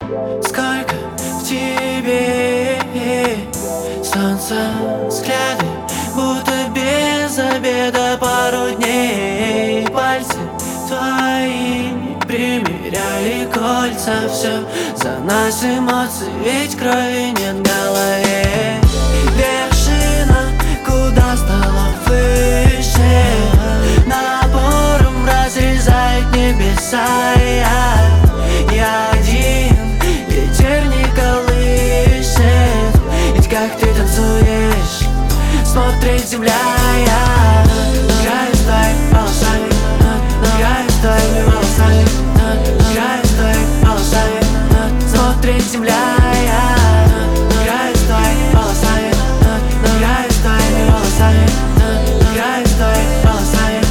Сколько в тебе солнца, взгляды, будто без обеда пару дней. Пальцы твои примеряли кольца, все за нас эмоции, ведь крови нет в голове. Вершина, куда стало выше, напором разрезает небеса. Я один, ветер не колышет, ведь как ты танцуешь, смотрит земля. Я играю с твоими волосами, играю с твоими волосами, играю с твоими волосами, смотрит земля. Я играю с твоими волосами, играю с твоими волосами, играю с твоими волосами.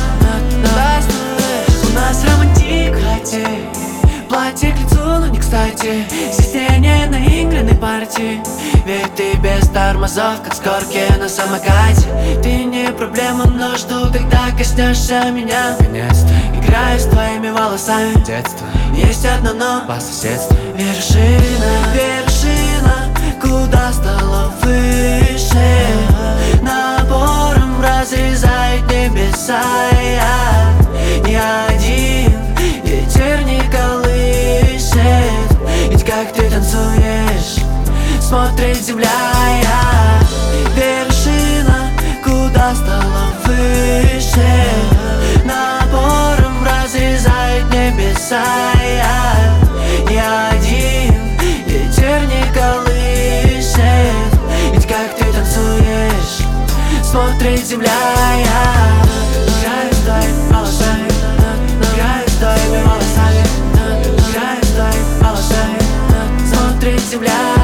У нас романтик, платье к лицу, но не кстати. Стеснение наигранной партии, ведь ты без тормозов, как с горки на самокате. Ты не проблема, но жду, когда коснешься меня. Наконец-то играю с твоими волосами, детство, есть одно но по соседству. Вершина, вершина, куда стало выше, напором разрезает небеса. Я один, ветер не колышет, ведь как ты танцуешь, смотрит земля. Я вершина, куда стало выше, напором разрезает небеса. Я один, ветер не колышет, ведь как ты танцуешь, смотрит земля. Я играю с твоими волосами, играю с твоими волосами, играю с твоими волосами, смотрит земля.